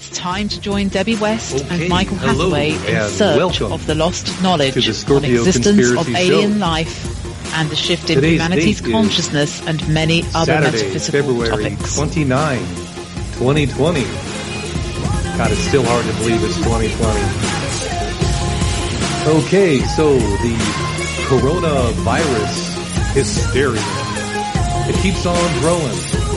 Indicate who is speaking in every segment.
Speaker 1: It's time to join Debbie West
Speaker 2: Okay,
Speaker 1: and Michael
Speaker 2: hello,
Speaker 1: Hathaway in
Speaker 2: and
Speaker 1: search
Speaker 2: welcome
Speaker 1: of the lost knowledge
Speaker 2: to the
Speaker 1: on
Speaker 2: Scorpio
Speaker 1: existence of
Speaker 2: Conspiracy
Speaker 1: alien
Speaker 2: Show.
Speaker 1: life and the shift in
Speaker 2: Today's
Speaker 1: humanity's
Speaker 2: date is
Speaker 1: consciousness and many other
Speaker 2: Saturday,
Speaker 1: metaphysical
Speaker 2: February
Speaker 1: topics.
Speaker 2: 29, 2020. God, it's still hard to believe it's 2020. Okay, so the coronavirus hysteria, it keeps on growing.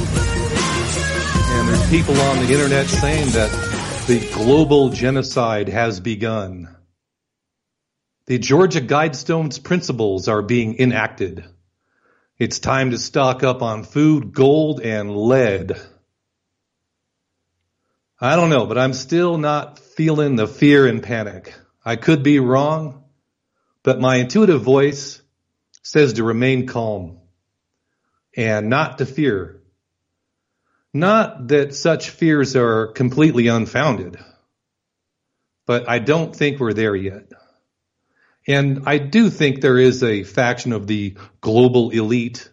Speaker 2: And there's people on the internet saying that the global genocide has begun. The Georgia Guidestone's principles are being enacted. It's time to stock up on food, gold, and lead. I don't know, but I'm still not feeling the fear and panic. I could be wrong, but my intuitive voice says to remain calm and not to fear. Not that such fears are completely unfounded, but I don't think we're there yet. And I do think there is a faction of the global elite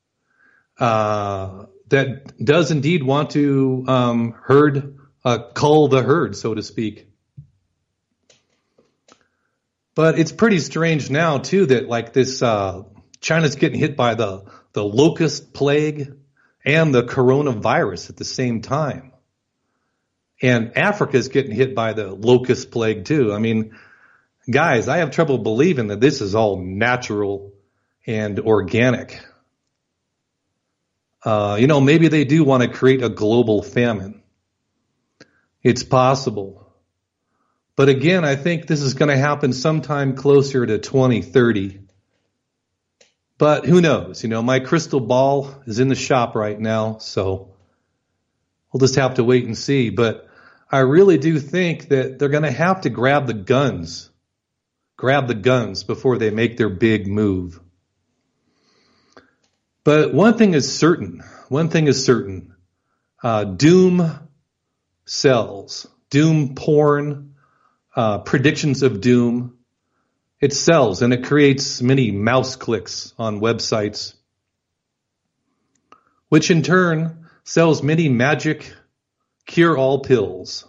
Speaker 2: that does indeed want to cull the herd, so to speak. But it's pretty strange now, too, that like this China's getting hit by the locust plague and the coronavirus at the same time. And Africa's getting hit by the locust plague, too. I mean, guys, I have trouble believing that this is all natural and organic. Maybe they do want to create a global famine. It's possible. But again, I think this is going to happen sometime closer to 2030. But who knows? My crystal ball is in the shop right now, so we'll just have to wait and see. But I really do think that they're going to have to grab the guns before they make their big move. But one thing is certain. Doom sells. Doom porn, predictions of doom. It sells, and it creates many mouse clicks on websites, which in turn sells many magic cure-all pills.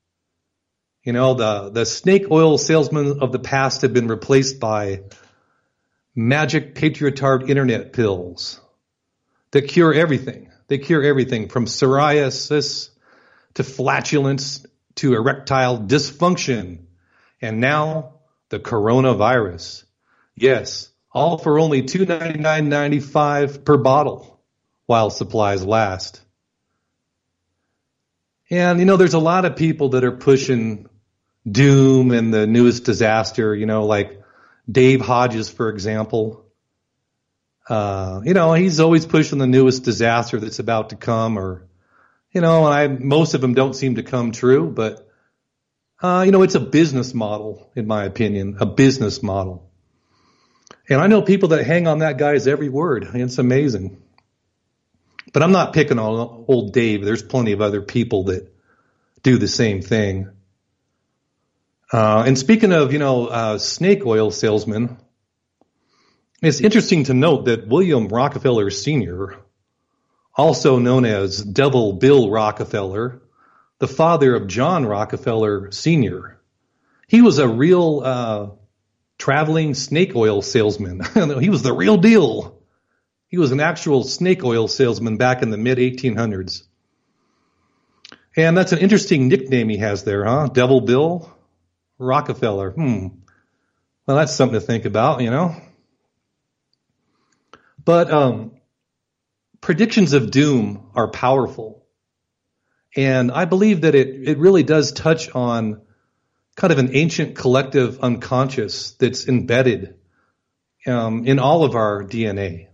Speaker 2: The snake oil salesmen of the past have been replaced by magic patriotard internet pills that cure everything. They cure everything from psoriasis to flatulence to erectile dysfunction. And now the coronavirus. Yes, all for only $299.95 per bottle while supplies last. And, there's a lot of people that are pushing doom and the newest disaster, like Dave Hodges, for example. He's always pushing the newest disaster that's about to come most of them don't seem to come true, but it's a business model, in my opinion, a business model. And I know people that hang on that guy's every word. It's amazing. But I'm not picking on old Dave. There's plenty of other people that do the same thing. And speaking of, snake oil salesmen, it's interesting to note that William Rockefeller Sr., also known as Devil Bill Rockefeller, the father of John Rockefeller Sr., he was a real traveling snake oil salesman. He was the real deal. He was an actual snake oil salesman back in the mid-1800s. And that's an interesting nickname he has there, huh? Devil Bill Rockefeller. Well, that's something to think about, But predictions of doom are powerful. And I believe that it really does touch on kind of an ancient collective unconscious that's embedded in all of our DNA.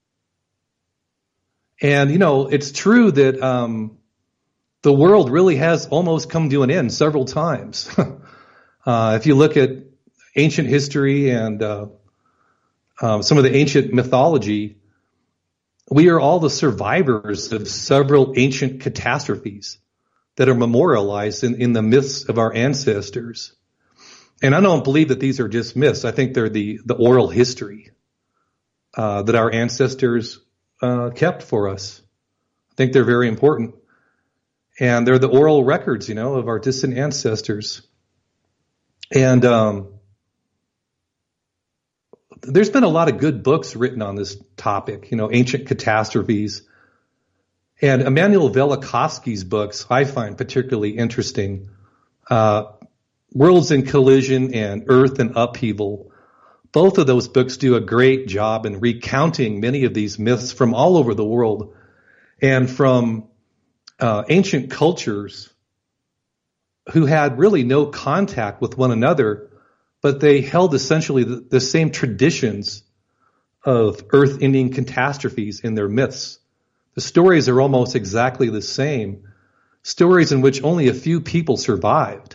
Speaker 2: And, it's true that the world really has almost come to an end several times. If you look at ancient history and some of the ancient mythology, we are all the survivors of several ancient catastrophes that are memorialized in the myths of our ancestors. And I don't believe that these are just myths. I think they're the oral history that our ancestors kept for us. I think they're very important. And they're the oral records, of our distant ancestors. And there's been a lot of good books written on this topic, ancient catastrophes. And Immanuel Velikovsky's books I find particularly interesting. Worlds in Collision and Earth in Upheaval. Both of those books do a great job in recounting many of these myths from all over the world and from ancient cultures who had really no contact with one another, but they held essentially the same traditions of earth-ending catastrophes in their myths. The stories are almost exactly the same, stories in which only a few people survived.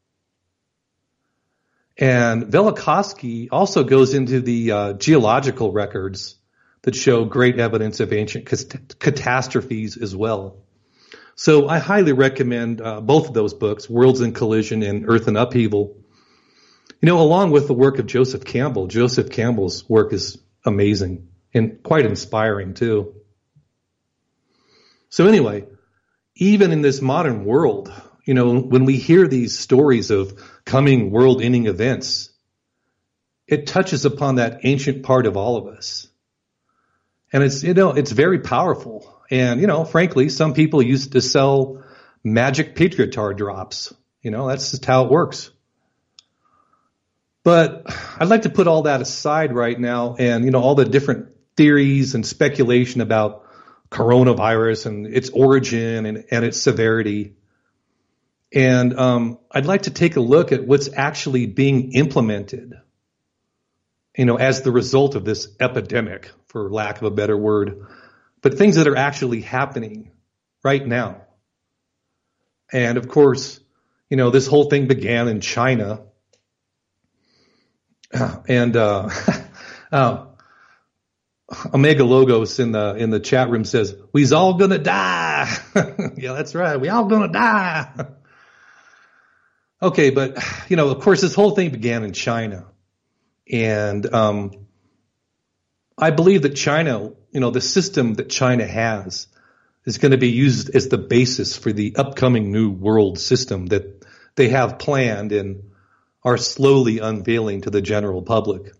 Speaker 2: And Velikovsky also goes into the geological records that show great evidence of ancient catastrophes as well. So I highly recommend both of those books, Worlds in Collision and Earth in Upheaval. Along with the work of Joseph Campbell. Joseph Campbell's work is amazing and quite inspiring too. So anyway, even in this modern world, when we hear these stories of coming world-ending events, it touches upon that ancient part of all of us. And it's very powerful. And, frankly, some people used to sell magic Patriotar drops. That's just how it works. But I'd like to put all that aside right now and, all the different theories and speculation about coronavirus and its origin and its severity. And I'd like to take a look at what's actually being implemented, as the result of this epidemic, for lack of a better word, but things that are actually happening right now. And of course, this whole thing began in China. And Omega Logos in the chat room says, "We's all gonna die." Yeah, that's right. We all gonna die. Okay, but of course, this whole thing began in China, and I believe that China, the system that China has, is going to be used as the basis for the upcoming new world system that they have planned and are slowly unveiling to the general public.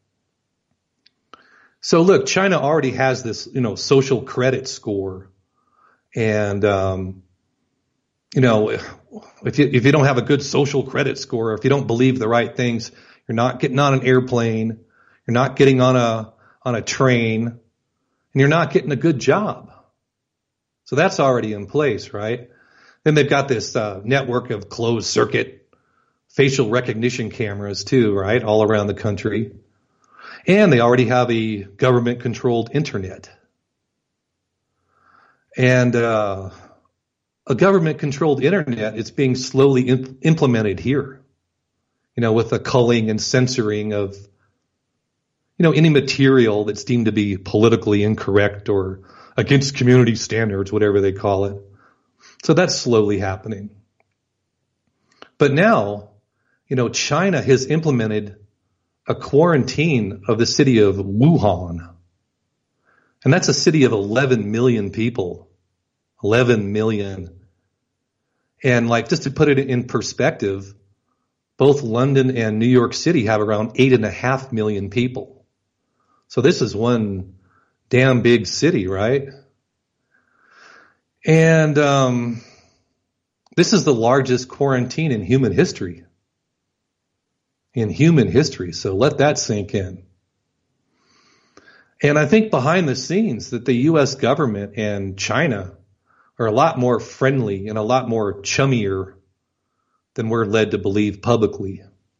Speaker 2: So look, China already has this, social credit score. And, if you don't have a good social credit score, or if you don't believe the right things, you're not getting on an airplane, you're not getting on a train, and you're not getting a good job. So that's already in place, right? Then they've got this network of closed circuit facial recognition cameras too, right? All around the country. And they already have a government-controlled internet. And a government-controlled internet is being slowly implemented here, with the culling and censoring of, any material that's deemed to be politically incorrect or against community standards, whatever they call it. So that's slowly happening. But now, China has implemented a quarantine of the city of Wuhan. And that's a city of 11 million people. 11 million. And just to put it in perspective, both London and New York City have around 8.5 million people. So this is one damn big city, right? And this is the largest quarantine in human history. So let that sink in. And I think behind the scenes that the U.S. government and China are a lot more friendly and a lot more chummier than we're led to believe publicly.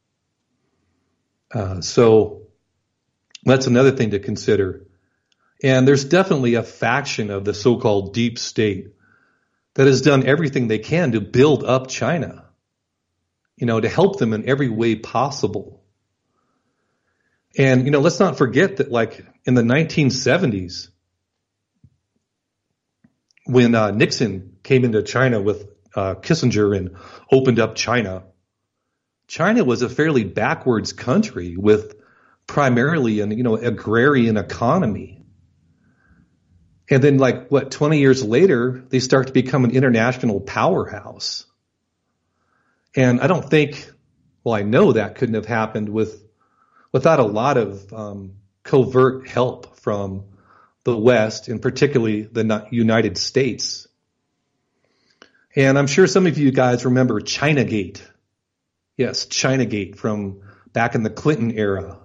Speaker 2: So that's another thing to consider. And there's definitely a faction of the so-called deep state that has done everything they can to build up China, to help them in every way possible. And, let's not forget that in the 1970s, when Nixon came into China with Kissinger and opened up China, China was a fairly backwards country with primarily an agrarian economy. And then 20 years later, they start to become an international powerhouse. And I don't think, I know that couldn't have happened without a lot of covert help from the West, and particularly the United States. And I'm sure some of you guys remember Chinagate. Yes, Chinagate from back in the Clinton era.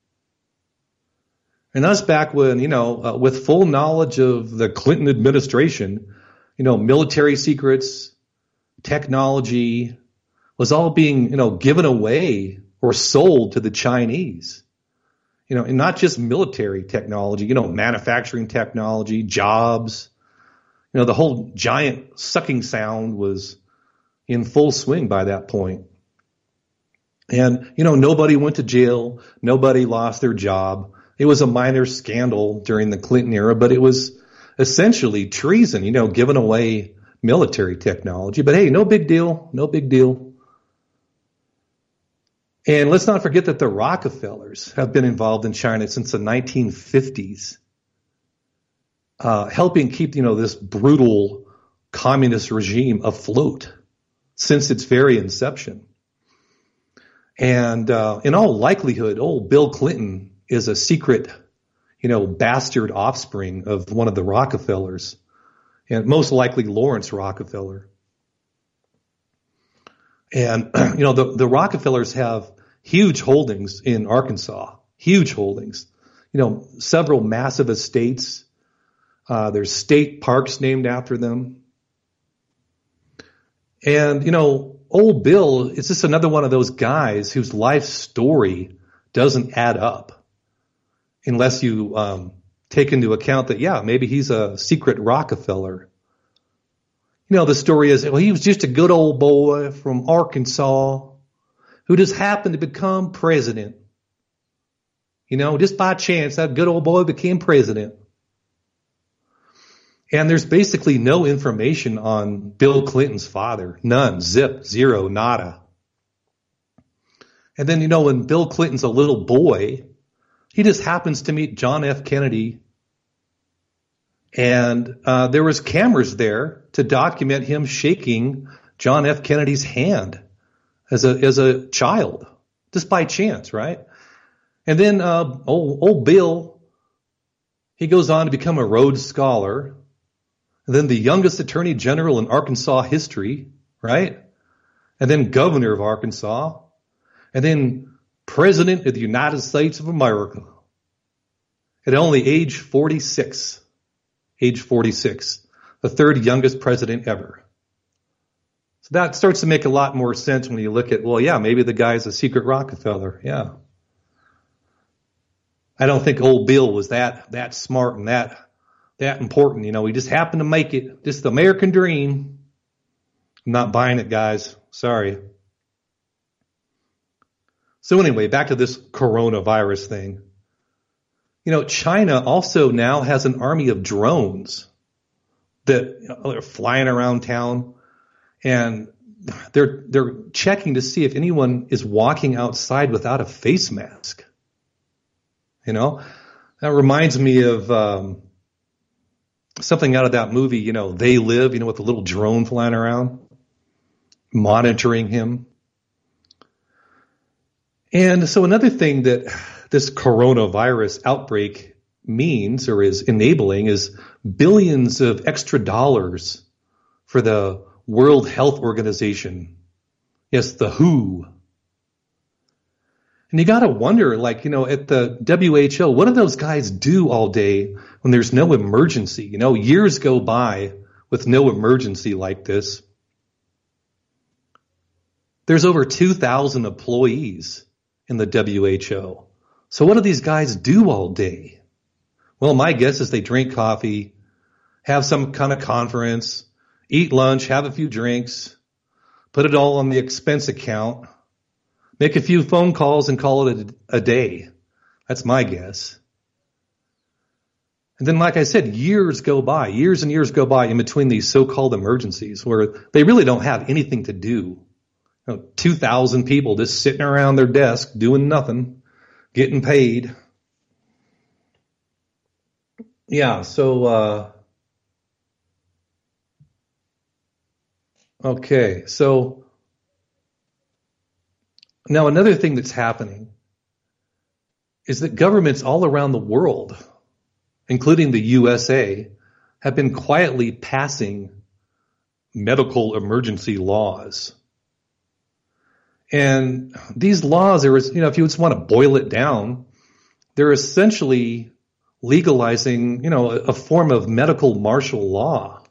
Speaker 2: And us back when, with full knowledge of the Clinton administration, military secrets, technology was all being, given away or sold to the Chinese. And not just military technology, manufacturing technology, jobs. The whole giant sucking sound was in full swing by that point. And, nobody went to jail. Nobody lost their job. It was a minor scandal during the Clinton era, but it was essentially treason, giving away military technology. But hey, no big deal. No big deal. And let's not forget that the Rockefellers have been involved in China since the 1950s, helping keep, this brutal communist regime afloat since its very inception. And in all likelihood, old Bill Clinton is a secret, bastard offspring of one of the Rockefellers, and most likely Lawrence Rockefeller. And, the Rockefellers have huge holdings in Arkansas, huge holdings, several massive estates. There's state parks named after them. And, old Bill is just another one of those guys whose life story doesn't add up unless you take into account that, maybe he's a secret Rockefeller. The story is, he was just a good old boy from Arkansas who just happened to become president. Just by chance, that good old boy became president. And there's basically no information on Bill Clinton's father. None. Zip. Zero. Nada. And then, when Bill Clinton's a little boy, he just happens to meet John F. Kennedy. And there was cameras there to document him shaking John F. Kennedy's hand as a child, just by chance, right? And then old Bill, he goes on to become a Rhodes Scholar. And then the youngest attorney general in Arkansas history, right? And then governor of Arkansas. And then president of the United States of America. At only age 46. Age 46. The third youngest president ever. So that starts to make a lot more sense when you look at, maybe the guy's a secret Rockefeller. Yeah. I don't think old Bill was that smart and that important. He just happened to make it. Just the American dream. I'm not buying it, guys. Sorry. So anyway, back to this coronavirus thing. China also now has an army of drones that are flying around town, and they're checking to see if anyone is walking outside without a face mask. That reminds me of something out of that movie, They Live, with the little drone flying around, monitoring him. And so another thing that this coronavirus outbreak means or is enabling is billions of extra dollars for the World Health Organization. Yes, the WHO. And you got to wonder, at the WHO, what do those guys do all day when there's no emergency? Years go by with no emergency like this. There's over 2,000 employees in the WHO. So what do these guys do all day? Well, my guess is they drink coffee, have some kind of conference, eat lunch, have a few drinks, put it all on the expense account, make a few phone calls and call it a day. That's my guess. And then, like I said, years and years go by in between these so-called emergencies where they really don't have anything to do. 2,000 people just sitting around their desk doing nothing, getting paid. Yeah, so, okay. So now another thing that's happening is that governments all around the world, including the USA, have been quietly passing medical emergency laws. And these laws are, if you just want to boil it down, they're essentially legalizing, a form of medical martial law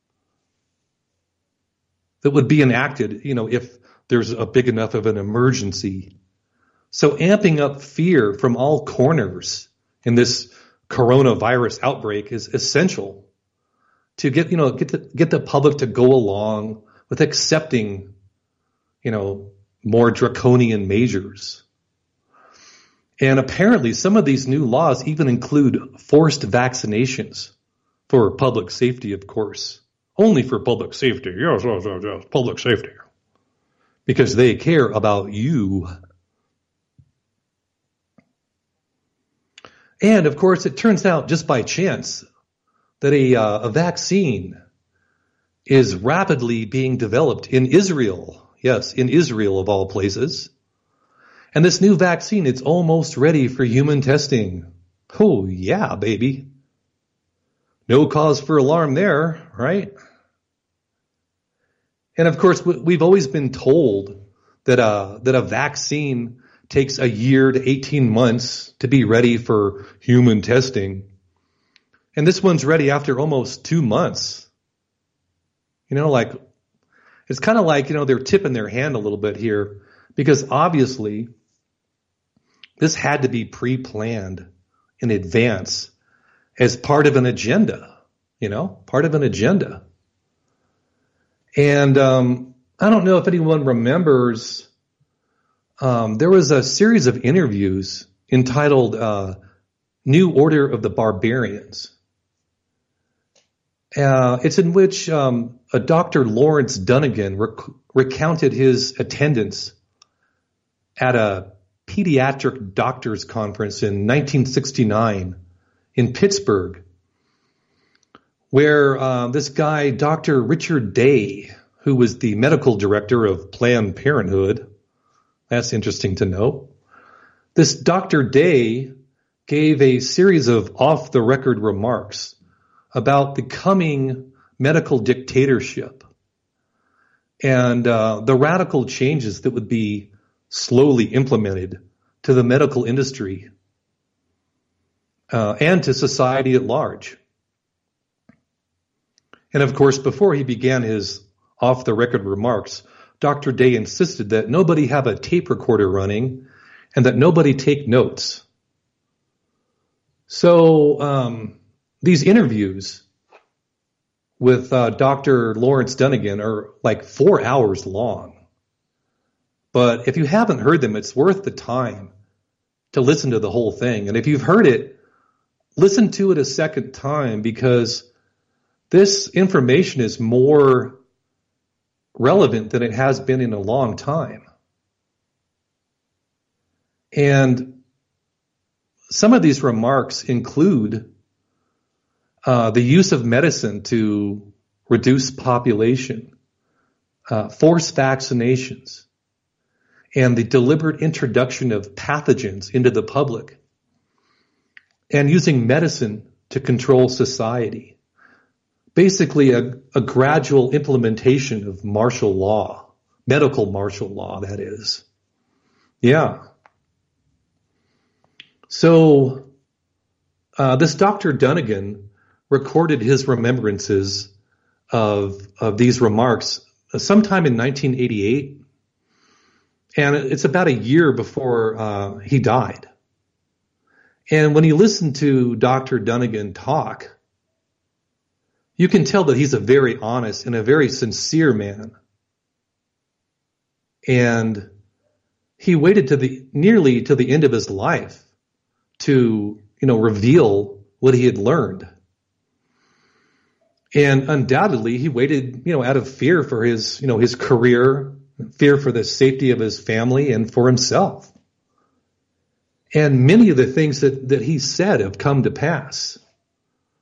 Speaker 2: that would be enacted, if there's a big enough of an emergency. So amping up fear from all corners in this coronavirus outbreak is essential to get the public to go along with accepting, more draconian measures. And apparently some of these new laws even include forced vaccinations for public safety, of course. Only for public safety. Yes, public safety. Because they care about you. And of course, it turns out just by chance that a vaccine is rapidly being developed in Israel. Yes, in Israel of all places. And this new vaccine, it's almost ready for human testing. Oh, yeah, baby. No cause for alarm there, right? And of course, we've always been told that a vaccine takes a year to 18 months to be ready for human testing. And this one's ready after almost 2 months. It's kind of like, they're tipping their hand a little bit here, because obviously this had to be pre-planned in advance as part of an agenda, part of an agenda. And I don't know if anyone remembers, there was a series of interviews entitled New Order of the Barbarians. It's in which a Dr. Lawrence Dunnigan recounted his attendance at a pediatric doctors conference in 1969 in Pittsburgh, where this guy, Dr. Richard Day, who was the medical director of Planned Parenthood, that's interesting to know, this Dr. Day gave a series of off-the-record remarks about the coming medical dictatorship and the radical changes that would be slowly implemented to the medical industry and to society at large. And of course, before he began his off-the-record remarks, Dr. Day insisted that nobody have a tape recorder running and that nobody take notes. So these interviews with Dr. Lawrence Dunnigan are like 4 hours long. But if you haven't heard them, it's worth the time to listen to the whole thing. And if you've heard it, listen to it a second time, because this information is more relevant than it has been in a long time. And some of these remarks include the use of medicine to reduce population, forced vaccinations, and the deliberate introduction of pathogens into the public, and using medicine to control society. Basically a gradual implementation of martial law, medical martial law, that is. Yeah. So this Dr. Dunnigan recorded his remembrances of these remarks sometime in 1988. And it's about a year before he died. And when you listen to Dr. Dunnigan talk, you can tell that he's a very honest and a very sincere man. And he waited nearly to the end of his life to, reveal what he had learned. And undoubtedly he waited, out of fear for his, his career, fear for the safety of his family and for himself. And many of the things that he said have come to pass.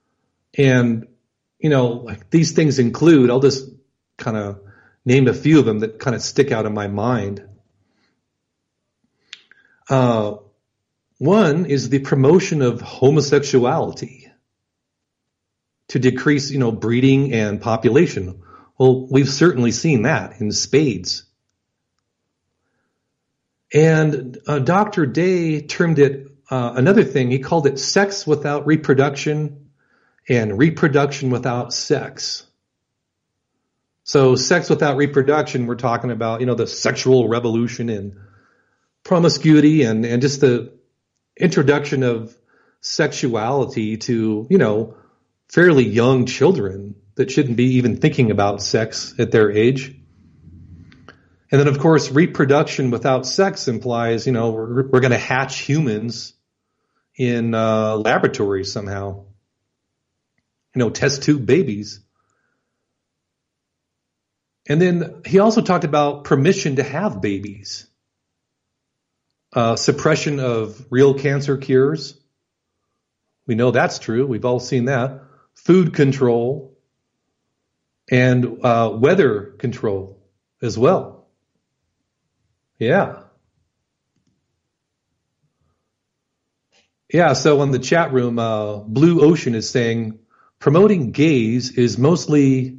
Speaker 2: And, like these things include, I'll just kind of name a few of them that kind of stick out in my mind. One is the promotion of homosexuality to decrease, breeding and population. Well, we've certainly seen that in spades. And Dr. Day termed it another thing. He called it sex without reproduction and reproduction without sex. So sex without reproduction, we're talking about, the sexual revolution and promiscuity and just the introduction of sexuality to, fairly young children that shouldn't be even thinking about sex at their age. And then, of course, reproduction without sex implies, we're going to hatch humans in laboratories somehow, test tube babies. And then he also talked about permission to have babies, suppression of real cancer cures. We know that's true. We've all seen that. Food control and weather control as well. Yeah. Yeah, so in the chat room, Blue Ocean is saying, promoting gays is mostly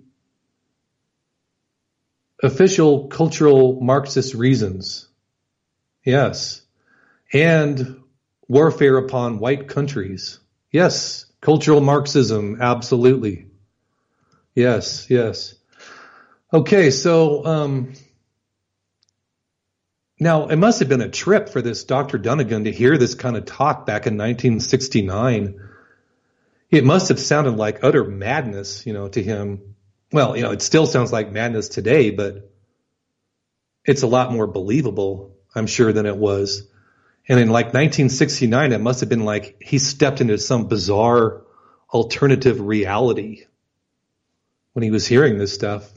Speaker 2: official cultural Marxist reasons. Yes. And warfare upon white countries. Yes. Cultural Marxism. Absolutely. Yes. Yes. Okay. So, now, it must have been a trip for this Dr. Dunnigan to hear this kind of talk back in 1969. It must have sounded like utter madness, to him. Well, it still sounds like madness today, but it's a lot more believable, I'm sure, than it was. And in like 1969, it must have been like he stepped into some bizarre alternative reality when he was hearing this stuff.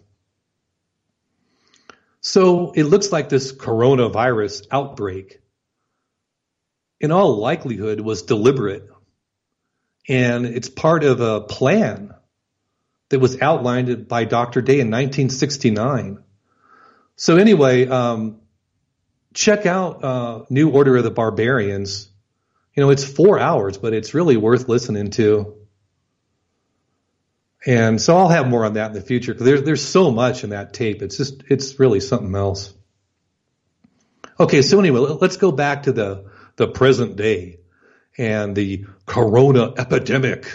Speaker 2: So it looks like this coronavirus outbreak, in all likelihood, was deliberate. And it's part of a plan that was outlined by Dr. Day in 1969. So anyway, check out New Order of the Barbarians. It's 4 hours, but it's really worth listening to. And so I'll have more on that in the future because there's so much in that tape. It's really something else. Okay, so anyway, let's go back to the present day and the corona epidemic.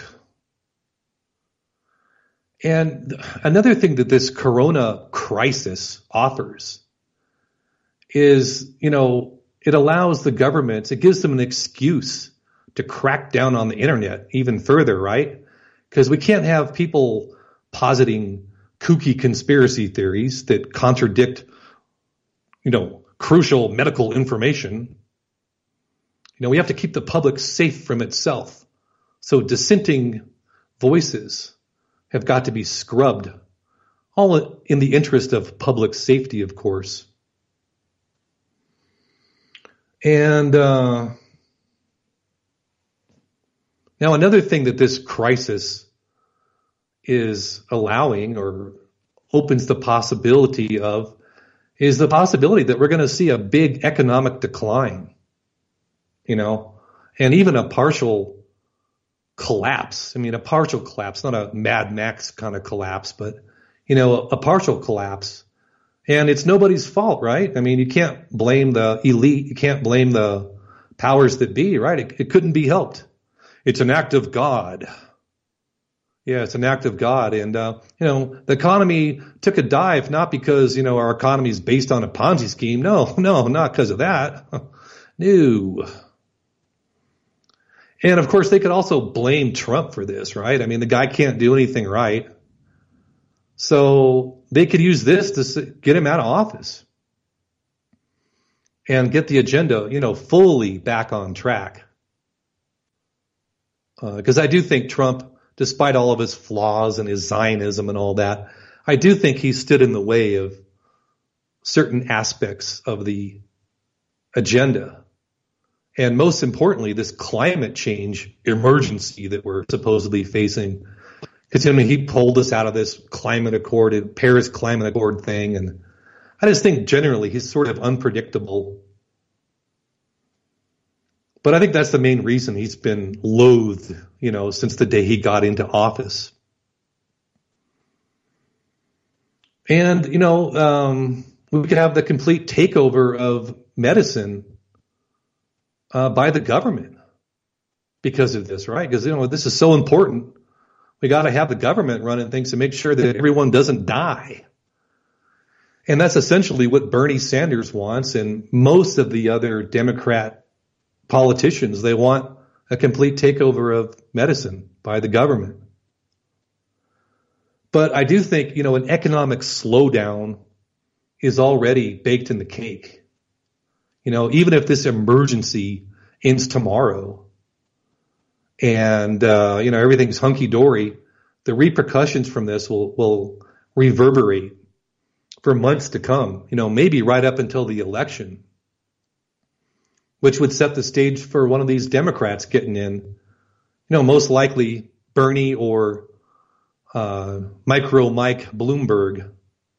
Speaker 2: And another thing that this corona crisis offers is, it allows the governments, it gives them an excuse to crack down on the internet even further, right? Because we can't have people positing kooky conspiracy theories that contradict, crucial medical information. We have to keep the public safe from itself. So dissenting voices have got to be scrubbed, all in the interest of public safety, of course. And now, another thing that this crisis is allowing or opens the possibility of is the possibility that we're going to see a big economic decline, and even a partial collapse. I mean, a partial collapse, not a Mad Max kind of collapse, but, a partial collapse. And it's nobody's fault, right? I mean, you can't blame the elite. You can't blame the powers that be, right? It couldn't be helped. It's an act of God. Yeah, it's an act of God. And, the economy took a dive, not because, our economy is based on a Ponzi scheme. No, not because of that. No. And, of course, they could also blame Trump for this, right? I mean, the guy can't do anything right. So they could use this to get him out of office and get the agenda, fully back on track. Because I do think Trump, despite all of his flaws and his Zionism and all that, I do think he stood in the way of certain aspects of the agenda. And most importantly, this climate change emergency that we're supposedly facing. Because, I mean, he pulled us out of this climate accord, Paris Climate Accord thing. And I just think generally he's sort of unpredictable. But I think that's the main reason he's been loathed, since the day he got into office. And, we could have the complete takeover of medicine by the government because of this, right? Because, this is so important. We got to have the government running things to make sure that everyone doesn't die. And that's essentially what Bernie Sanders wants, and most of the other Democrat politicians. They want a complete takeover of medicine by the government. But I do think, an economic slowdown is already baked in the cake. Even if this emergency ends tomorrow and, everything's hunky-dory, the repercussions from this will reverberate for months to come, maybe right up until the election, which would set the stage for one of these Democrats getting in, most likely Bernie or Micro Mike Bloomberg.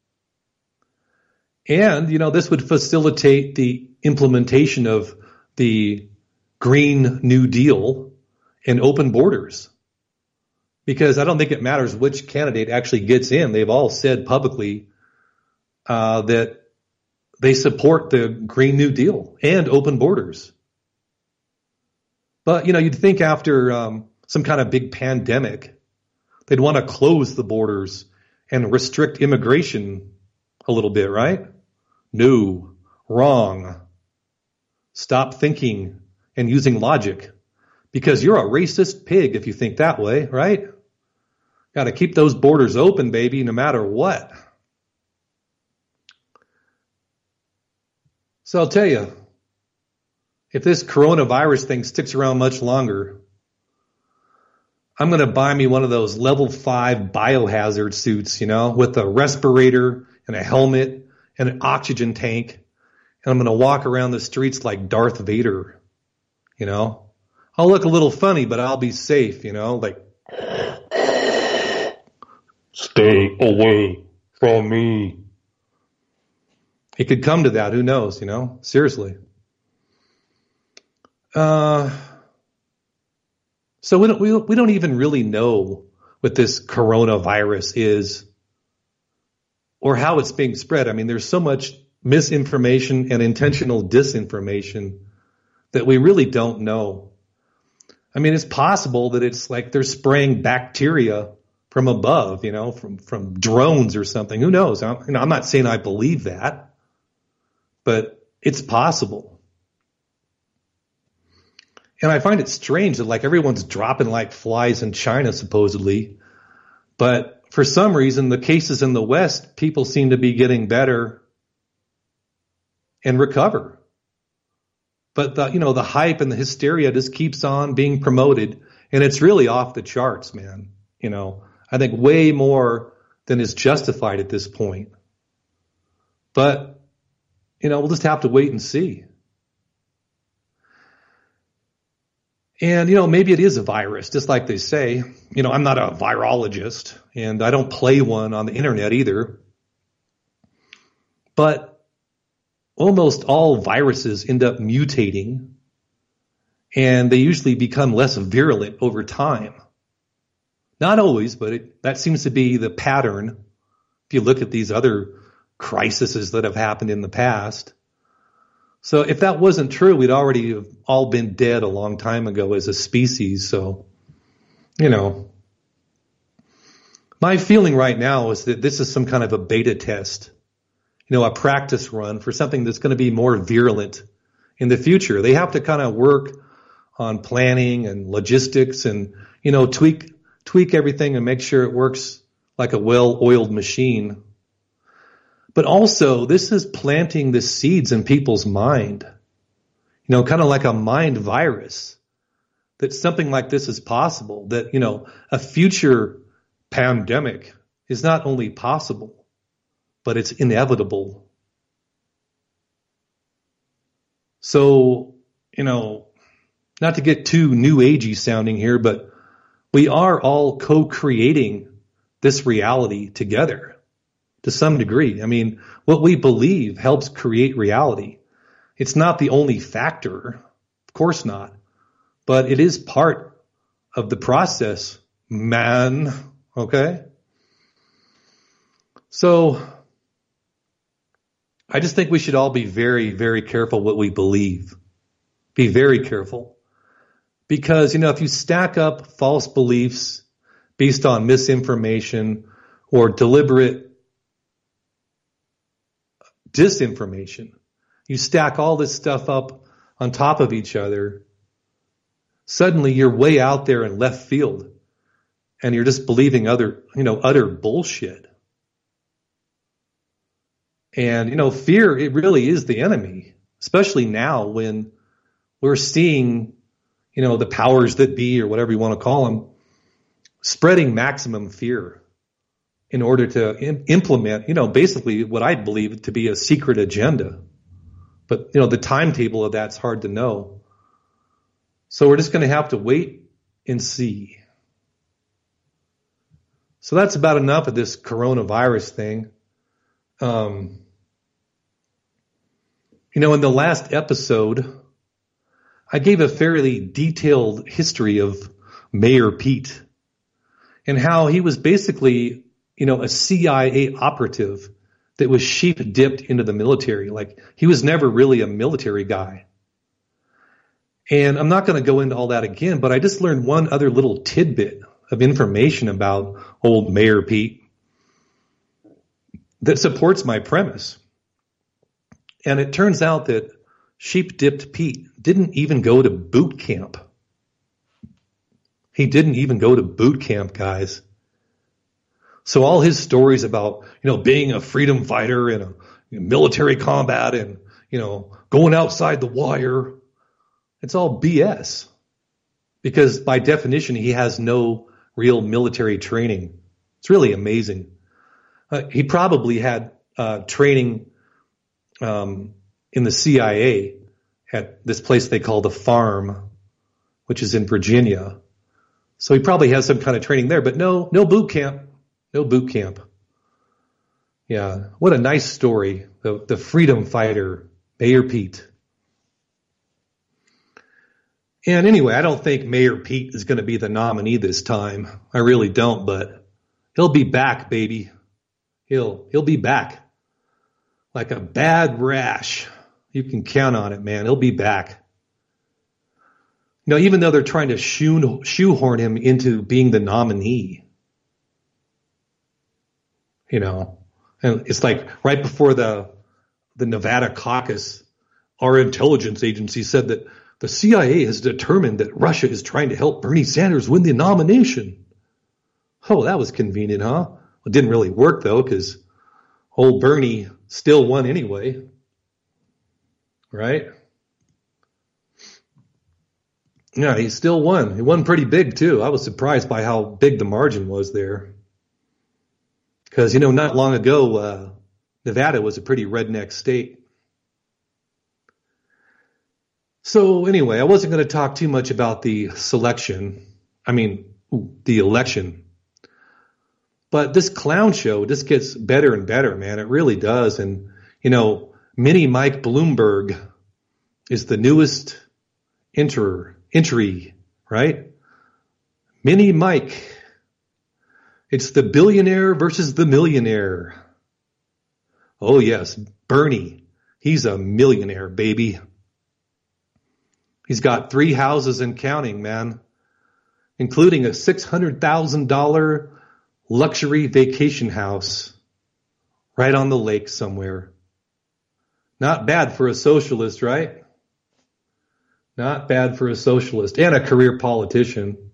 Speaker 2: And, this would facilitate the implementation of the Green New Deal and open borders. Because I don't think it matters which candidate actually gets in. They've all said publicly that they support the Green New Deal and open borders. But, you'd think after some kind of big pandemic, they'd want to close the borders and restrict immigration a little bit, right? No, wrong. Stop thinking and using logic, because you're a racist pig if you think that way, right? Got to keep those borders open, baby, no matter what. So I'll tell you, if this coronavirus thing sticks around much longer, I'm going to buy me one of those level 5 biohazard suits, with a respirator and a helmet and an oxygen tank. And I'm going to walk around the streets like Darth Vader, I'll look a little funny, but I'll be safe, like, stay away from me. It could come to that. Who knows, seriously. So we don't even really know what this coronavirus is or how it's being spread. I mean, there's so much misinformation and intentional disinformation that we really don't know. I mean, it's possible that it's like they're spraying bacteria from above, from drones or something. Who knows? I'm not saying I believe that, but it's possible. And I find it strange that like everyone's dropping like flies in China, supposedly. But for some reason, the cases in the West, people seem to be getting better and recover. But the hype and the hysteria just keeps on being promoted, and it's really off the charts, man. I think way more than is justified at this point. But, we'll just have to wait and see. And, maybe it is a virus, just like they say. I'm not a virologist, and I don't play one on the internet either. But almost all viruses end up mutating, and they usually become less virulent over time. Not always, but that seems to be the pattern if you look at these other crises that have happened in the past. So if that wasn't true, we'd already have all been dead a long time ago as a species. So, my feeling right now is that this is some kind of a beta test, a practice run for something that's going to be more virulent in the future. They have to kind of work on planning and logistics and, tweak everything and make sure it works like a well-oiled machine. But also, this is planting the seeds in people's mind, kind of like a mind virus, that something like this is possible, that, a future pandemic is not only possible, but it's inevitable. So, not to get too new agey sounding here, but we are all co-creating this reality together to some degree. I mean, what we believe helps create reality. It's not the only factor, of course not, but it is part of the process, man. Okay? So I just think we should all be very, very careful what we believe. Be very careful. Because, if you stack up false beliefs based on misinformation or deliberate disinformation, you stack all this stuff up on top of each other, suddenly you're way out there in left field and you're just believing utter bullshit. And, fear, it really is the enemy, especially now when we're seeing, the powers that be or whatever you want to call them, spreading maximum fear in order to implement, basically what I believe to be a secret agenda. But, the timetable of that's hard to know. So we're just going to have to wait and see. So that's about enough of this coronavirus thing. In the last episode, I gave a fairly detailed history of Mayor Pete and how he was basically, a CIA operative that was sheep dipped into the military. Like, he was never really a military guy. And I'm not going to go into all that again, but I just learned one other little tidbit of information about old Mayor Pete that supports my premise. And it turns out that sheep-dipped Pete didn't even go to boot camp. He didn't even go to boot camp, guys. So all his stories about, being a freedom fighter in a military combat and, going outside the wire, it's all BS. Because by definition, he has no real military training. It's really amazing. He probably had training in the CIA at this place they call the Farm, which is in Virginia. So he probably has some kind of training there, but no boot camp. No boot camp. Yeah, what a nice story. The freedom fighter, Mayor Pete. And anyway, I don't think Mayor Pete is going to be the nominee this time. I really don't, but he'll be back, baby. He'll be back. Like a bad rash. You can count on it, man. He'll be back. Even though they're trying to shoehorn him into being the nominee. And it's like right before the Nevada caucus, our intelligence agency said that the CIA has determined that Russia is trying to help Bernie Sanders win the nomination. Oh, that was convenient, huh? Well, it didn't really work, though, because old Bernie still won anyway. Right? Yeah, he still won. He won pretty big, too. I was surprised by how big the margin was there. Because, not long ago, Nevada was a pretty redneck state. So anyway, I wasn't going to talk too much about the the election. But this clown show just gets better and better, man. It really does. And, Mini Mike Bloomberg is the newest entry, right? Mini Mike. It's the billionaire versus the millionaire. Oh, yes, Bernie. He's a millionaire, baby. He's got 3 houses and counting, man, including a $600,000 luxury vacation house right on the lake somewhere. Not bad for a socialist, right? Not bad for a socialist and a career politician.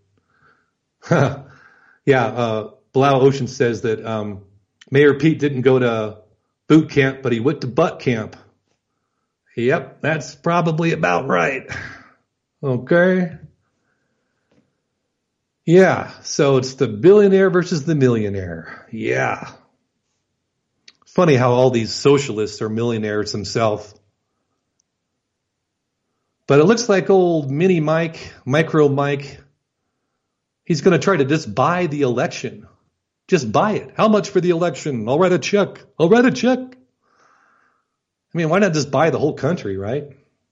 Speaker 2: Yeah, Blau Ocean says that Mayor Pete didn't go to boot camp, but he went to butt camp. Yep, that's probably about right. Okay. Yeah, so it's the billionaire versus the millionaire. Yeah. Funny how all these socialists are millionaires themselves. But it looks like old Mini Mike, Micro Mike, He's going to try to just buy the election. Just buy it. How much for the election? I'll write a check. I'll write a check. I mean, why not just buy the whole country, right?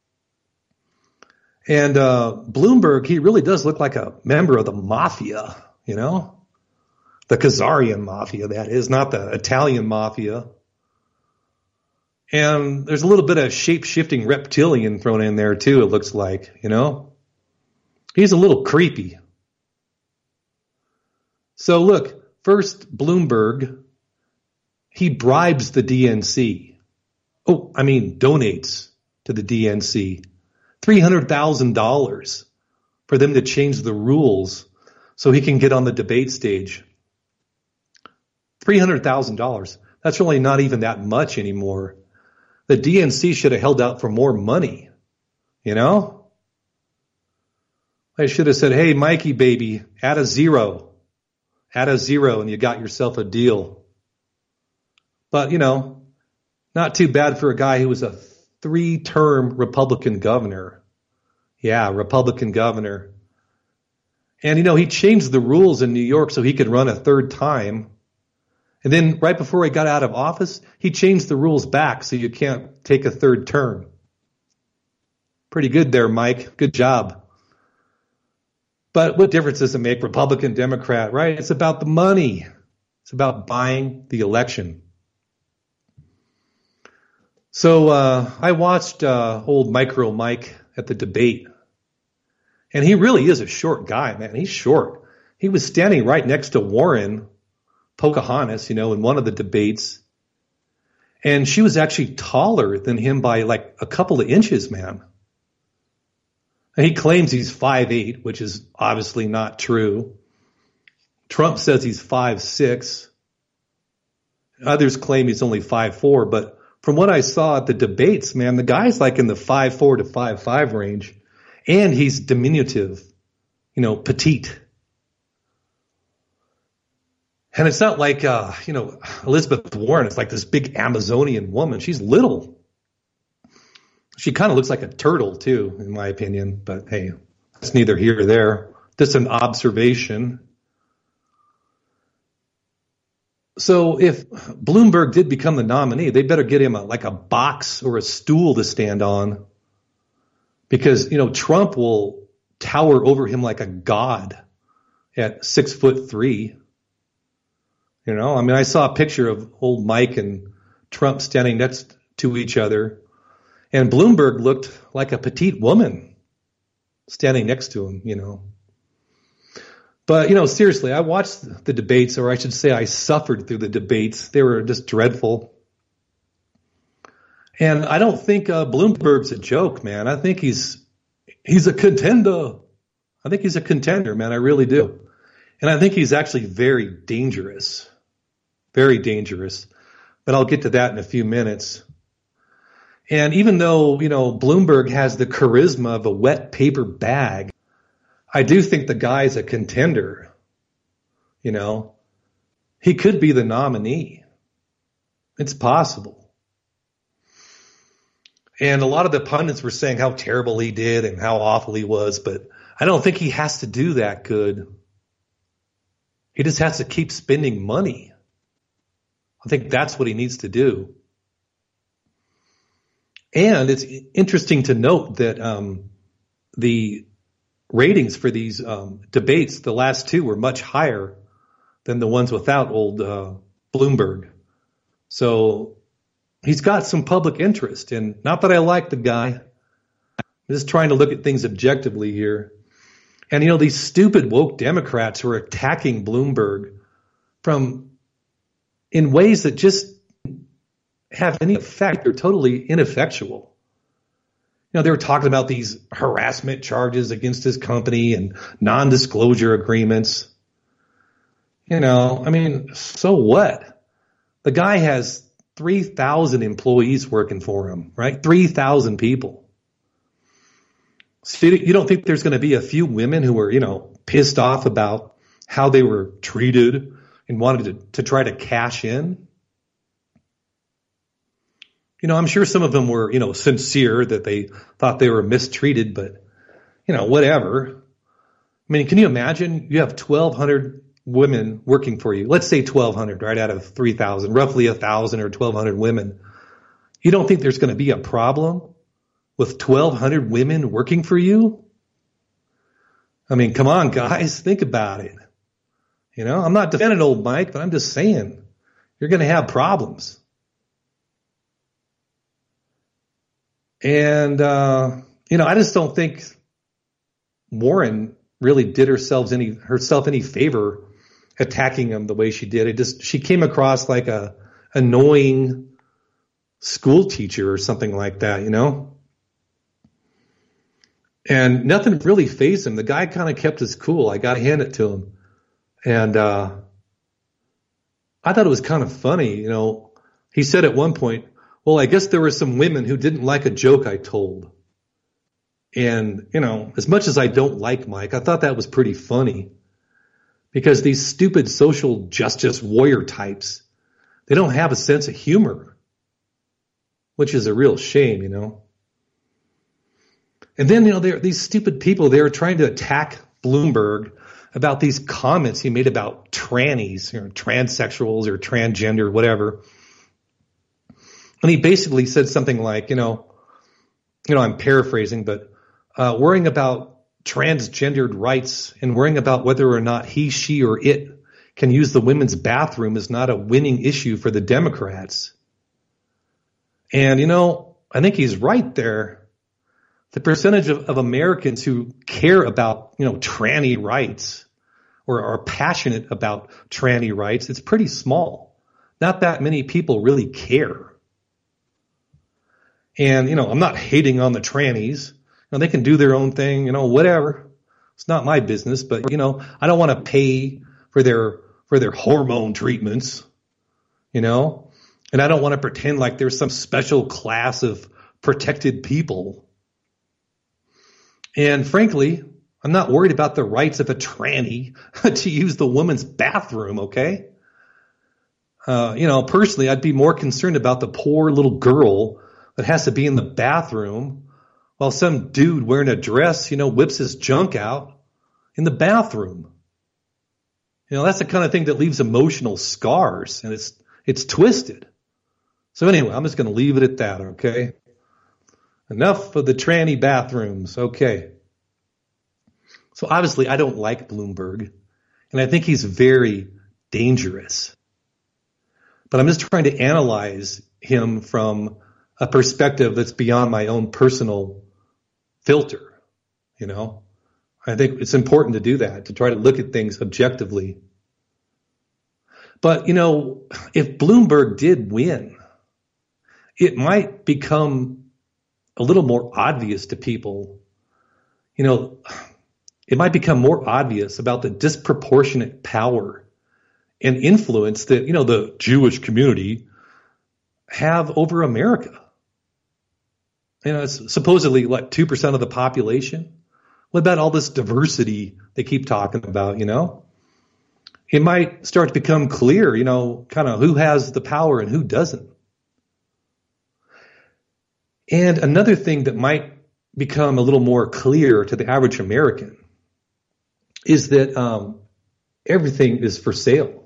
Speaker 2: And Bloomberg, he really does look like a member of the mafia, you know? The Khazarian mafia, that is, not the Italian mafia. And there's a little bit of shape-shifting reptilian thrown in there, too, it looks like, you know? He's a little creepy. So, look, first, Bloomberg, he bribes the DNC. Donates to the DNC. $300,000 for them to change the rules so he can get on the debate stage. $300,000. That's really not even that much anymore. The DNC should have held out for more money, you know? I should have said, hey, Mikey, baby, add a zero. Add a zero and you got yourself a deal. But, you know, not too bad for a guy who was a 3-term Republican governor. Yeah, Republican governor. And, you know, he changed the rules in New York so he could run a third time. And then right before he got out of office, he changed the rules back so you can't take a third term. Pretty good there, Mike. Good job. But what difference does it make, Republican, Democrat, right? It's about the money. It's about buying the election. So I watched old Micro Mike at the debate. And he really is a short guy, man. He's short. He was standing right next to Warren Pocahontas, you know, in one of the debates. And she was actually taller than him by like a couple of inches, man. And he claims he's 5'8", which is obviously not true. Trump says he's 5'6". Others claim he's only 5'4", but from what I saw at the debates, man, the guy's like in the 5'4" to 5'5" range. And he's diminutive, you know, petite. And it's not like, Elizabeth Warren is like this big Amazonian woman. She's little. She kind of looks like a turtle, too, in my opinion. But, hey, that's neither here or there. Just an observation. So if Bloomberg did become the nominee, they better get him a box or a stool to stand on. Because, you know, Trump will tower over him like a god at 6'3". You know, I mean, I saw a picture of old Mike and Trump standing next to each other. And Bloomberg looked like a petite woman standing next to him, you know. But, you know, seriously, I watched the debates, or I should say I suffered through the debates. They were just dreadful. And I don't think Bloomberg's a joke, man. I think he's a contender. I think he's a contender, man. I really do. And I think he's actually very dangerous. Very dangerous. But I'll get to that in a few minutes. And even though, you know, Bloomberg has the charisma of a wet paper bag, I do think the guy's a contender. You know, he could be the nominee. It's possible. And a lot of the pundits were saying how terrible he did and how awful he was, but I don't think he has to do that good. He just has to keep spending money. I think that's what he needs to do. And it's interesting to note that the ratings for these debates, the last two, were much higher than the ones without old Bloomberg. So he's got some public interest. And not that I like the guy. I'm just trying to look at things objectively here. And, you know, these stupid woke Democrats who are attacking Bloomberg in ways that just have any effect. They're totally ineffectual. You know, they were talking about these harassment charges against his company and non-disclosure agreements. You know, I mean, so what? The guy has 3,000 employees working for him, right? 3,000 people. So you don't think there's going to be a few women who are, you know, pissed off about how they were treated and wanted to try to cash in? You know, I'm sure some of them were, you know, sincere that they thought they were mistreated, but, you know, whatever. I mean, can you imagine? You have 1,200 women working for you. Let's say 1,200, right, out of 3,000, roughly 1,000 or 1,200 women. You don't think there's going to be a problem with 1,200 women working for you? I mean, come on, guys, think about it. You know, I'm not defending old Mike, but I'm just saying you're going to have problems. And, I just don't think Warren really did herself any favor attacking him the way she did. She came across like a annoying school teacher or something like that, And nothing really fazed him. The guy kind of kept his cool. I got to hand it to him. And I thought it was kind of funny, He said at one point, well, I guess there were some women who didn't like a joke I told. And, as much as I don't like Mike, I thought that was pretty funny. Because these stupid social justice warrior types, they don't have a sense of humor. Which is a real shame, And then, these stupid people, they were trying to attack Bloomberg about these comments he made about trannies, transsexuals or transgender, whatever. And he basically said something like, I'm paraphrasing, but worrying about transgendered rights and worrying about whether or not he, she, or it can use the women's bathroom is not a winning issue for the Democrats. And, I think he's right there. The percentage of Americans who care about, tranny rights or are passionate about tranny rights, it's pretty small. Not that many people really care. And, I'm not hating on the trannies. They can do their own thing, whatever. It's not my business, but, I don't want to pay for their hormone treatments, and I don't want to pretend like there's some special class of protected people. And frankly, I'm not worried about the rights of a tranny to use the woman's bathroom, okay? Personally, I'd be more concerned about the poor little girl that has to be in the bathroom while some dude wearing a dress, whips his junk out in the bathroom. That's the kind of thing that leaves emotional scars, and it's twisted. So anyway, I'm just going to leave it at that, okay? Enough of the tranny bathrooms, okay. So obviously I don't like Bloomberg, and I think he's very dangerous. But I'm just trying to analyze him from a perspective that's beyond my own personal filter, I think it's important to do that, to try to look at things objectively. But, if Bloomberg did win, it might become a little more obvious to people. It might become more obvious about the disproportionate power and influence that, the Jewish community have over America. It's supposedly, 2% of the population? What about all this diversity they keep talking about, It might start to become clear, kind of who has the power and who doesn't. And another thing that might become a little more clear to the average American is that everything is for sale.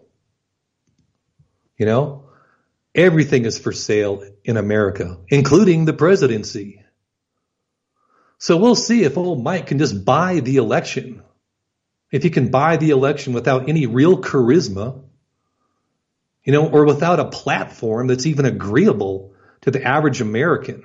Speaker 2: Everything is for sale in America, including the presidency. So we'll see if old Mike can just buy the election. If he can buy the election without any real charisma, or without a platform that's even agreeable to the average American.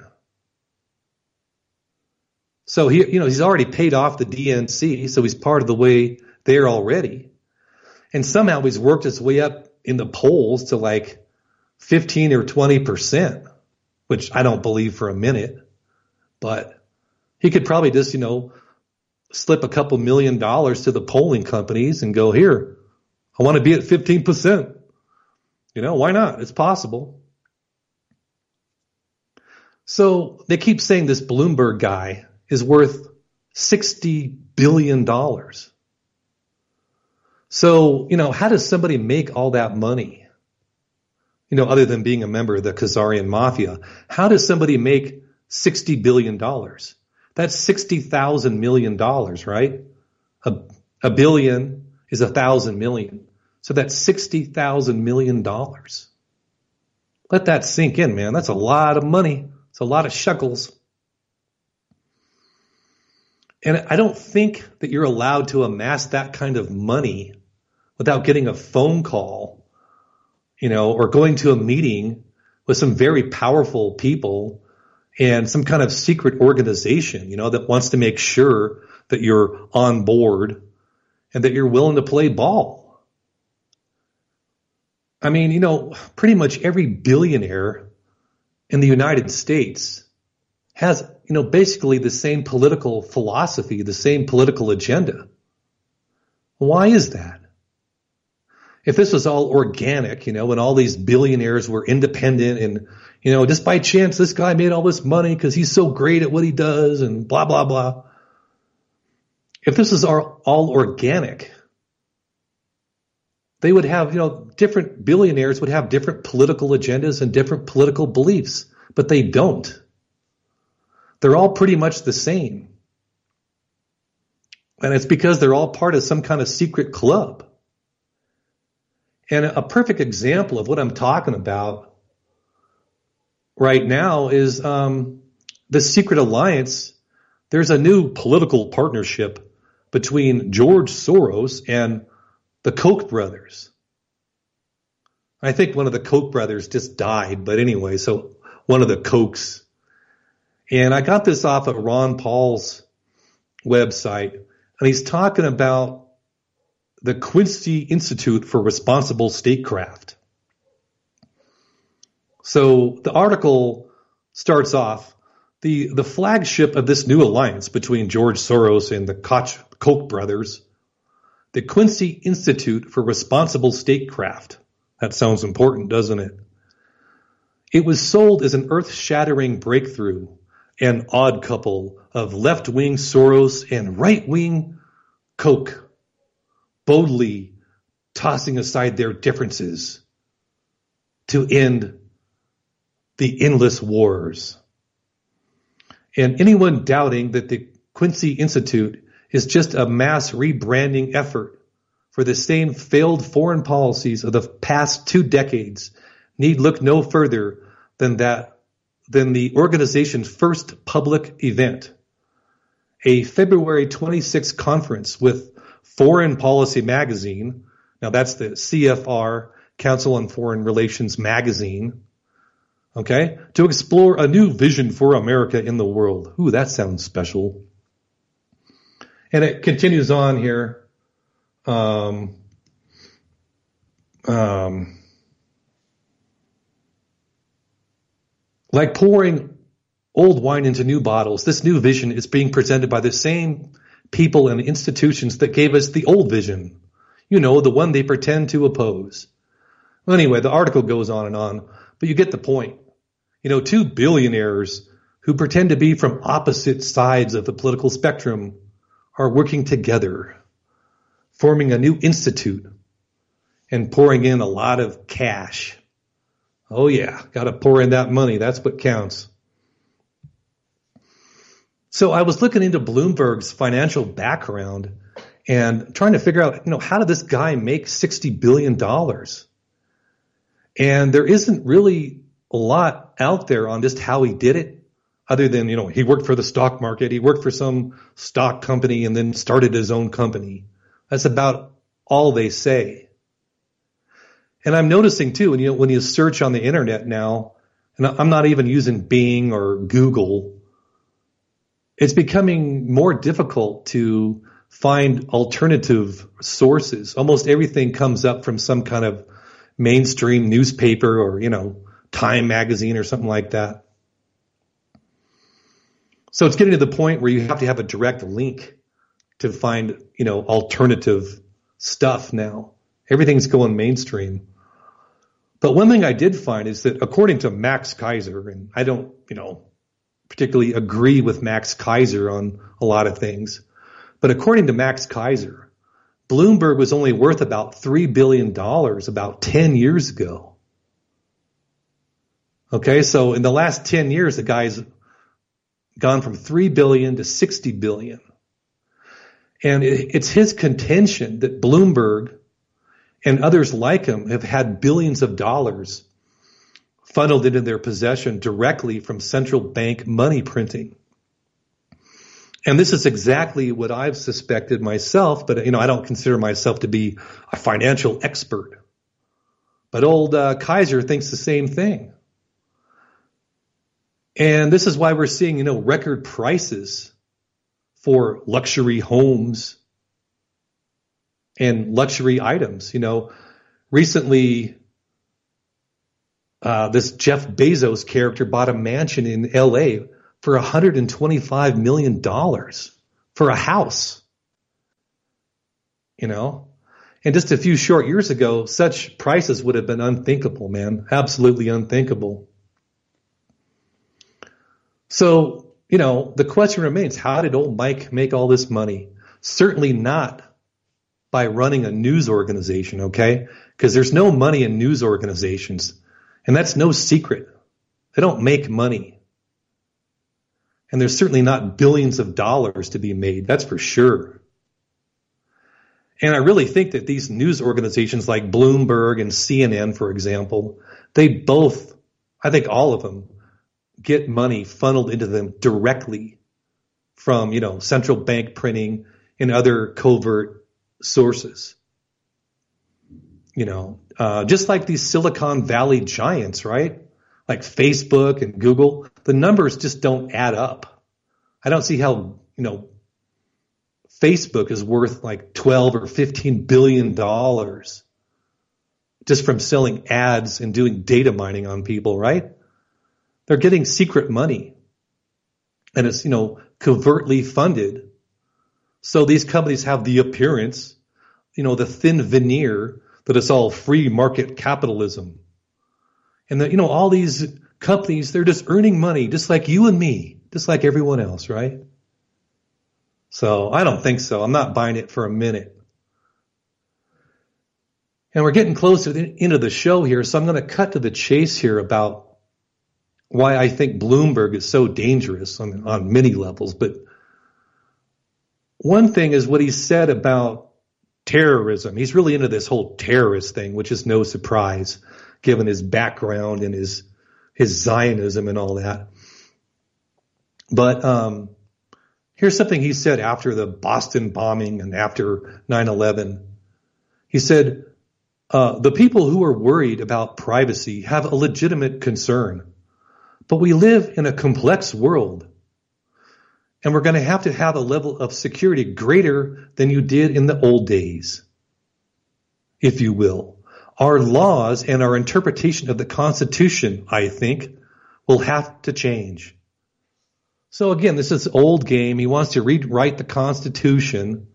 Speaker 2: So he's already paid off the DNC, so he's part of the way there already. And somehow he's worked his way up in the polls to 15 or 20%, which I don't believe for a minute. But he could probably just, slip a couple $1 million to the polling companies and go, here, I want to be at 15%. Why not? It's possible. So they keep saying this Bloomberg guy is worth $60 billion. So, how does somebody make all that money? Other than being a member of the Khazarian mafia, how does somebody make $60 billion? That's $60,000 million, right? A billion is 1,000 million. So that's $60,000 million. Let that sink in, man. That's a lot of money. It's a lot of shekels. And I don't think that you're allowed to amass that kind of money without getting a phone call, or going to a meeting with some very powerful people and some kind of secret organization, that wants to make sure that you're on board and that you're willing to play ball. I mean, pretty much every billionaire in the United States has, basically the same political philosophy, the same political agenda. Why is that? If this was all organic, when all these billionaires were independent and, just by chance this guy made all this money because he's so great at what he does and blah, blah, blah. If this was all organic, they would have, different billionaires would have different political agendas and different political beliefs, but they don't. They're all pretty much the same. And it's because they're all part of some kind of secret club. And a perfect example of what I'm talking about right now is the secret alliance. There's a new political partnership between George Soros and the Koch brothers. I think one of the Koch brothers just died, but anyway, so one of the Kochs. And I got this off of Ron Paul's website, and he's talking about the Quincy Institute for Responsible Statecraft. So the article starts off, the flagship of this new alliance between George Soros and the Koch brothers, the Quincy Institute for Responsible Statecraft. That sounds important, doesn't it? It was sold as an earth-shattering breakthrough, an odd couple of left-wing Soros and right-wing Koch, boldly tossing aside their differences to end the endless wars. And anyone doubting that the Quincy Institute is just a mass rebranding effort for the same failed foreign policies of the past 2 decades need look no further than the organization's first public event, a February 26th conference with Foreign Policy Magazine. Now that's the CFR, Council on Foreign Relations magazine. Okay, to explore a new vision for America in the world. Ooh, that sounds special. And it continues on here. Like pouring old wine into new bottles, this new vision is being presented by the same people and institutions that gave us the old vision. The one they pretend to oppose. Well, anyway, the article goes on, but you get the point. 2 billionaires who pretend to be from opposite sides of the political spectrum are working together, forming a new institute and pouring in a lot of cash. Oh yeah, got to pour in that money. That's what counts. So I was looking into Bloomberg's financial background and trying to figure out, how did this guy make $60 billion? And there isn't really a lot out there on just how he did it, other than, he worked for the stock market. He worked for some stock company and then started his own company. That's about all they say. And I'm noticing too, when you search on the internet now, and I'm not even using Bing or Google, it's becoming more difficult to find alternative sources. Almost everything comes up from some kind of mainstream newspaper or, Time magazine or something like that. So it's getting to the point where you have to have a direct link to find, alternative stuff now. Everything's going mainstream. But one thing I did find is that according to Max Kaiser, and I don't, particularly agree with Max Kaiser on a lot of things, but according to Max Kaiser, Bloomberg was only worth about $3 billion about 10 years ago. Okay, so in the last 10 years, the guy's gone from $3 billion to $60 billion. And it's his contention that Bloomberg and others like him have had billions of dollars funneled into their possession directly from central bank money printing. And this is exactly what I've suspected myself, but I don't consider myself to be a financial expert. But old Kaiser thinks the same thing. And this is why we're seeing, record prices for luxury homes and luxury items. Recently, this Jeff Bezos character bought a mansion in LA for $125 million for a house. And just a few short years ago, such prices would have been unthinkable, man. Absolutely unthinkable. So, the question remains, how did old Mike make all this money? Certainly not by running a news organization, okay? Because there's no money in news organizations. And that's no secret. They don't make money. And there's certainly not billions of dollars to be made. That's for sure. And I really think that these news organizations like Bloomberg and CNN, for example, they both, I think all of them, get money funneled into them directly from, central bank printing and other covert sources. Just like these Silicon Valley giants, right? Like Facebook and Google, the numbers just don't add up. I don't see how, Facebook is worth like 12 or $15 billion just from selling ads and doing data mining on people, right? They're getting secret money and it's, covertly funded. So these companies have the appearance, the thin veneer that it's all free market capitalism. And that, all these companies, they're just earning money just like you and me, just like everyone else, right? So I don't think so. I'm not buying it for a minute. And we're getting close to the end of the show here, so I'm going to cut to the chase here about why I think Bloomberg is so dangerous on many levels. But one thing is what he said about terrorism. He's really into this whole terrorist thing, which is no surprise given his background and his Zionism and all that. But here's something he said after the Boston bombing and after 9/11. He said, the people who are worried about privacy have a legitimate concern. But we live in a complex world, and we're going to have a level of security greater than you did in the old days, if you will. Our laws and our interpretation of the Constitution, I think, will have to change. So again, this is old game. He wants to rewrite the Constitution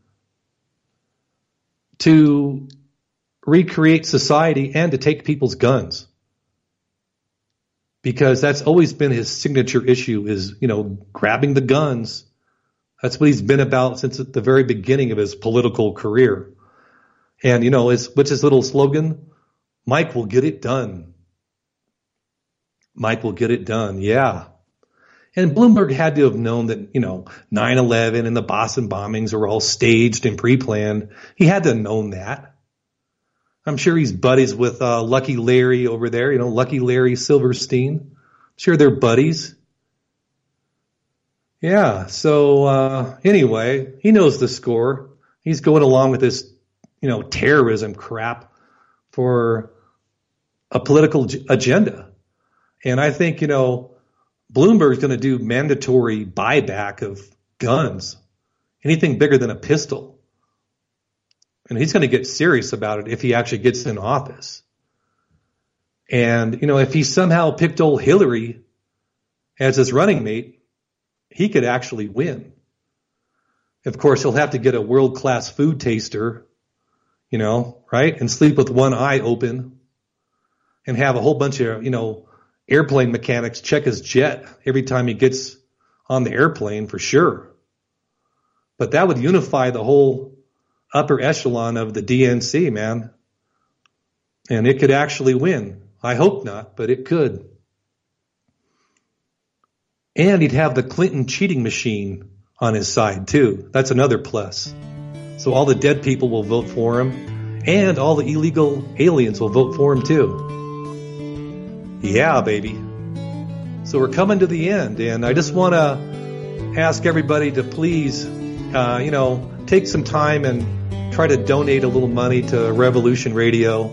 Speaker 2: to recreate society and to take people's guns. Because that's always been his signature issue is, grabbing the guns. That's what he's been about since the very beginning of his political career. And, what's his little slogan? Mike will get it done. Mike will get it done. Yeah. And Bloomberg had to have known that, 9/11 and the Boston bombings were all staged and pre-planned. He had to have known that. I'm sure he's buddies with Lucky Larry over there, Lucky Larry Silverstein. Sure they're buddies. Yeah, so anyway, he knows the score. He's going along with this, terrorism crap for a political agenda. And I think, Bloomberg's going to do mandatory buyback of guns, anything bigger than a pistol. And he's going to get serious about it if he actually gets in office. And, if he somehow picked old Hillary as his running mate, he could actually win. Of course, he'll have to get a world-class food taster, right? And sleep with one eye open and have a whole bunch of, airplane mechanics check his jet every time he gets on the airplane for sure. But that would unify the whole upper echelon of the DNC, man. And it could actually win. I hope not, but it could. And he'd have the Clinton cheating machine on his side, too. That's another plus. So all the dead people will vote for him, and all the illegal aliens will vote for him too. Yeah, baby. So we're coming to the end, and I just want to ask everybody to please, take some time and try to donate a little money to Revolution Radio.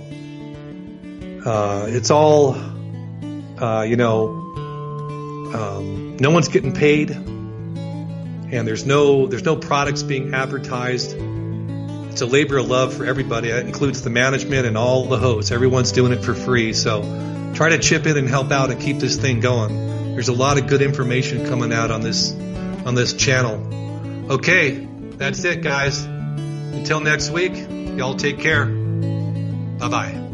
Speaker 2: It's all, no one's getting paid, and there's no products being advertised. It's a labor of love for everybody. That includes the management and all the hosts. Everyone's doing it for free. So try to chip in and help out and keep this thing going. There's a lot of good information coming out on this channel. Okay, that's it, guys. Until next week, y'all take care. Bye-bye.